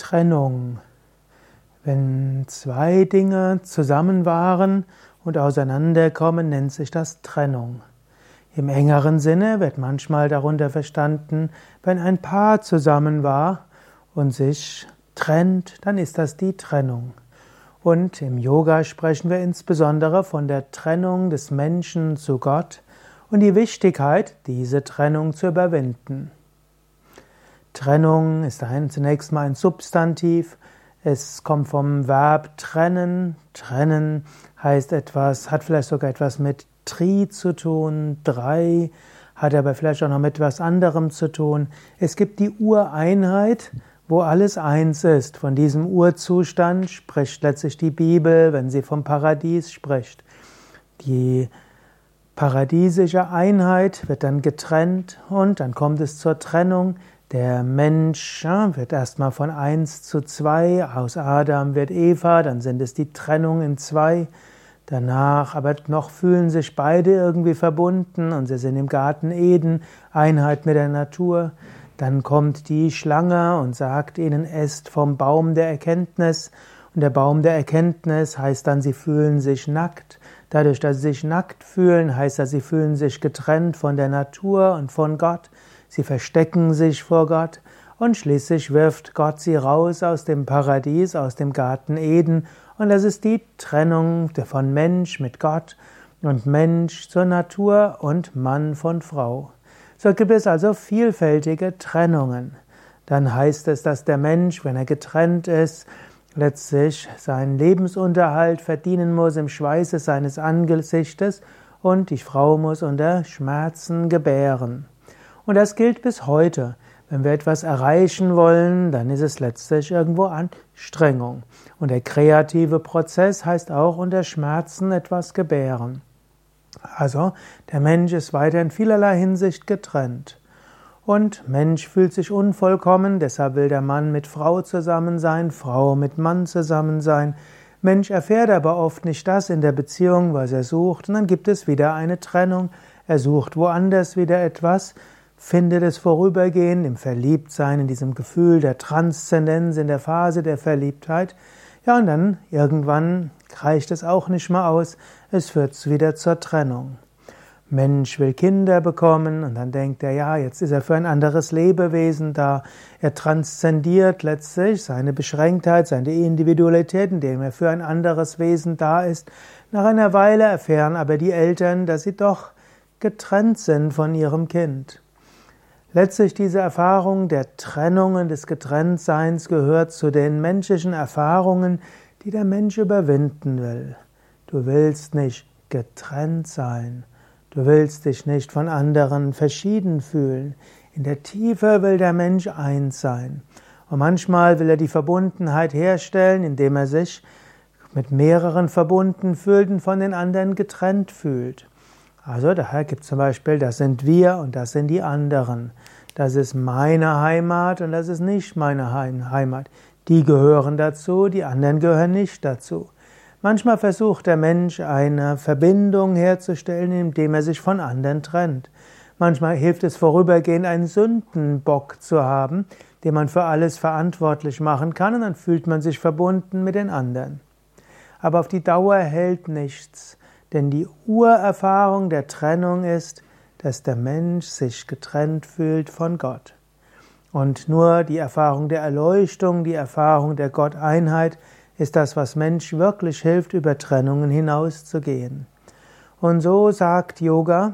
Trennung. Wenn zwei Dinge zusammen waren und auseinanderkommen, nennt sich das Trennung. Im engeren Sinne wird manchmal darunter verstanden, wenn ein Paar zusammen war und sich trennt, dann ist das die Trennung. Und im Yoga sprechen wir insbesondere von der Trennung des Menschen zu Gott und die Wichtigkeit, diese Trennung zu überwinden. Trennung ist zunächst mal ein Substantiv. Es kommt vom Verb trennen. Trennen heißt etwas, hat vielleicht sogar etwas mit Tri zu tun, drei, hat aber vielleicht auch noch mit etwas anderem zu tun. Es gibt die Ureinheit, wo alles eins ist. Von diesem Urzustand spricht letztlich die Bibel, wenn sie vom Paradies spricht. Die paradiesische Einheit wird dann getrennt und dann kommt es zur Trennung. Der Mensch wird erstmal von 1 zu 2, aus Adam wird Eva, dann sind es die Trennung in 2. Danach aber noch fühlen sich beide irgendwie verbunden und sie sind im Garten Eden, Einheit mit der Natur. Dann kommt die Schlange und sagt ihnen, esst vom Baum der Erkenntnis. Und der Baum der Erkenntnis heißt dann, sie fühlen sich nackt. Dadurch, dass sie sich nackt fühlen, heißt das, sie fühlen sich getrennt von der Natur und von Gott. Sie verstecken sich vor Gott und schließlich wirft Gott sie raus aus dem Paradies, aus dem Garten Eden. Und das ist die Trennung von Mensch mit Gott und Mensch zur Natur und Mann von Frau. So gibt es also vielfältige Trennungen. Dann heißt es, dass der Mensch, wenn er getrennt ist, letztlich seinen Lebensunterhalt verdienen muss im Schweiße seines Angesichtes und die Frau muss unter Schmerzen gebären. Und das gilt bis heute. Wenn wir etwas erreichen wollen, dann ist es letztlich irgendwo Anstrengung. Und der kreative Prozess heißt auch unter Schmerzen etwas gebären. Also, der Mensch ist weiter in vielerlei Hinsicht getrennt. Und Mensch fühlt sich unvollkommen, deshalb will der Mann mit Frau zusammen sein, Frau mit Mann zusammen sein. Mensch erfährt aber oft nicht das in der Beziehung, was er sucht, und dann gibt es wieder eine Trennung. Er sucht woanders wieder etwas, findet es vorübergehend im Verliebtsein, in diesem Gefühl der Transzendenz, in der Phase der Verliebtheit. Ja, und dann irgendwann reicht es auch nicht mehr aus, es führt wieder zur Trennung. Mensch will Kinder bekommen und dann denkt er, ja, jetzt ist er für ein anderes Lebewesen da. Er transzendiert letztlich seine Beschränktheit, seine Individualität, indem er für ein anderes Wesen da ist. Nach einer Weile erfahren aber die Eltern, dass sie doch getrennt sind von ihrem Kind. Letztlich diese Erfahrung der Trennungen, des Getrenntseins gehört zu den menschlichen Erfahrungen, die der Mensch überwinden will. Du willst nicht getrennt sein. Du willst dich nicht von anderen verschieden fühlen. In der Tiefe will der Mensch eins sein. Und manchmal will er die Verbundenheit herstellen, indem er sich mit mehreren verbunden fühlt und von den anderen getrennt fühlt. Also daher gibt es zum Beispiel, das sind wir und das sind die anderen. Das ist meine Heimat und das ist nicht meine Heimat. Die gehören dazu, die anderen gehören nicht dazu. Manchmal versucht der Mensch eine Verbindung herzustellen, indem er sich von anderen trennt. Manchmal hilft es vorübergehend, einen Sündenbock zu haben, den man für alles verantwortlich machen kann, und dann fühlt man sich verbunden mit den anderen. Aber auf die Dauer hält nichts. Denn die Urerfahrung der Trennung ist, dass der Mensch sich getrennt fühlt von Gott. Und nur die Erfahrung der Erleuchtung, die Erfahrung der Gotteinheit ist das, was Mensch wirklich hilft, über Trennungen hinauszugehen. Und so sagt Yoga,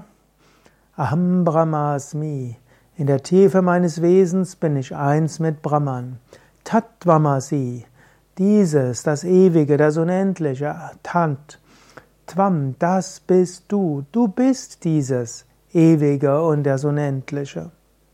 Aham Brahmasmi, in der Tiefe meines Wesens bin ich eins mit Brahman. Tattvamasi, dieses, das Ewige, das Unendliche, Tat. Tvam, das bist du. Du bist dieses Ewige und das Unendliche.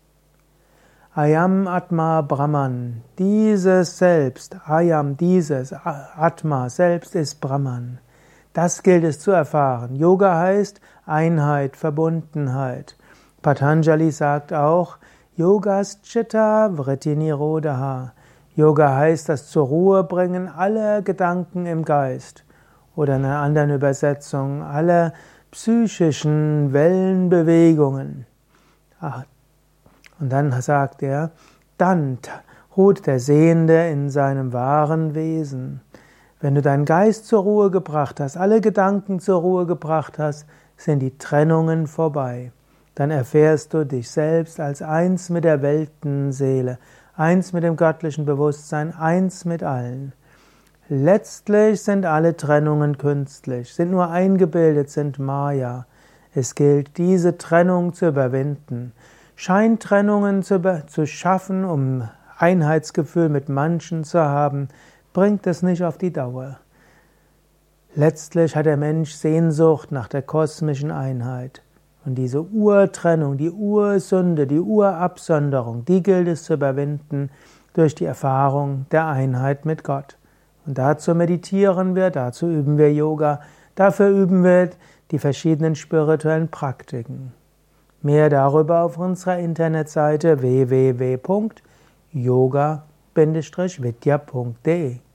Ayam Atma Brahman, dieses Selbst, Ayam, dieses Atma, Selbst ist Brahman. Das gilt es zu erfahren. Yoga heißt Einheit, Verbundenheit. Patanjali sagt auch, Yogas Chitta Vritti Nirodha. Yoga heißt das zur Ruhe bringen aller Gedanken im Geist. Oder in einer anderen Übersetzung, alle psychischen Wellenbewegungen. Und dann sagt er, ruht der Sehende in seinem wahren Wesen. Wenn du deinen Geist zur Ruhe gebracht hast, alle Gedanken zur Ruhe gebracht hast, sind die Trennungen vorbei. Dann erfährst du dich selbst als eins mit der Weltenseele, eins mit dem göttlichen Bewusstsein, eins mit allen. Letztlich sind alle Trennungen künstlich, sind nur eingebildet, sind Maya. Es gilt, diese Trennung zu überwinden, Scheintrennungen zu schaffen, um Einheitsgefühl mit manchen zu haben, bringt es nicht auf die Dauer. Letztlich hat der Mensch Sehnsucht nach der kosmischen Einheit. Und diese Urtrennung, die Ursünde, die Urabsonderung, die gilt es zu überwinden durch die Erfahrung der Einheit mit Gott. Und dazu meditieren wir, dazu üben wir Yoga, dafür üben wir die verschiedenen spirituellen Praktiken. Mehr darüber auf unserer Internetseite www.yoga-vidya.de